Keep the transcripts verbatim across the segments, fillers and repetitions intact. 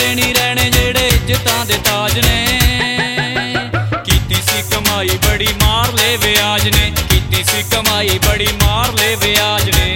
जिंदे नहीं रहने जेड़े इज्जतां दे ताज ने। कीती सी कमाई बड़ी मार ले व्याज ने, कीती सी कमाई बड़ी मार ले व्याज ने।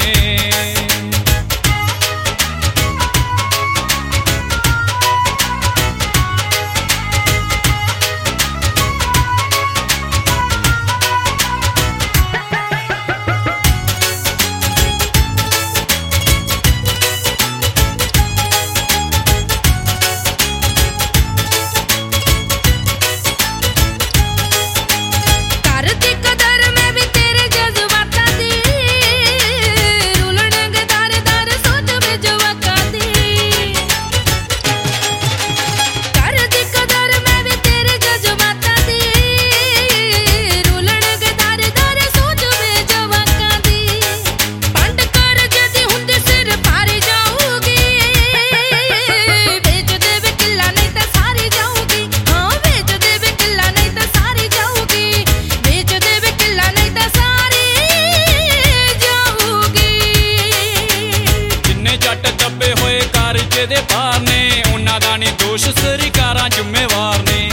दे पार ने उन्हां दा नी दोष सरकारां जिम्मेवार ने।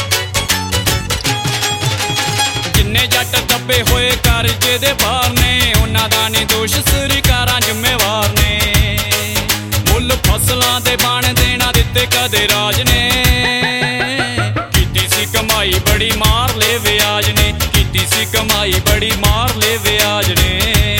जिन्ने जट दबे होए कर्जे दे पार ने उन्हां दा नी दोष सरकारां जिम्मेवार ने। मुल फसलां दे बण देना दिते कदे राज ने। कीती सी कमाई बड़ी मार ले व्याज ने, कीती सी कमाई बड़ी मार ले व्याज ने।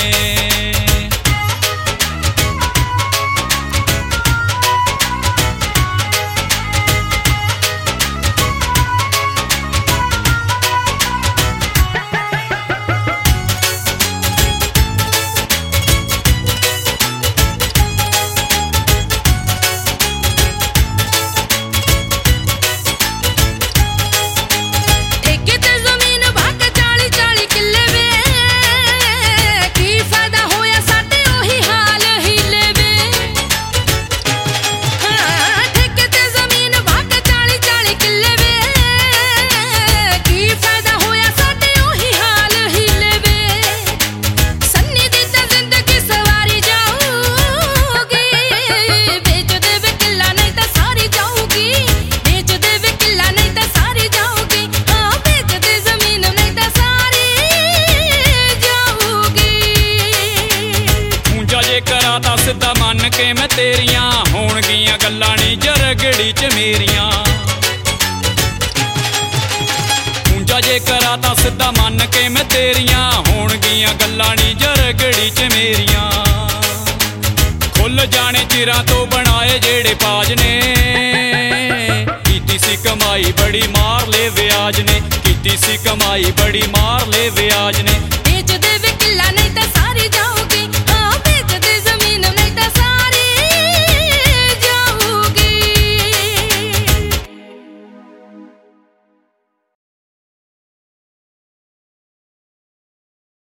सिद्धा मन के मैं तेरियां होणगियां गल्लां नी जरगड़ी च मेरियां। ऊंचा जे करा तां सिद्धा मन के मैं तेरियां होणगियां गल्लां नी जरगड़ी च मेरियां। खुल जाने चिरां तो बनाए जेड़े पाज ने। कीती सी कमाई बड़ी मार ले व्याज ने, कीती सी कमाई बड़ी मार ले व्याज ने।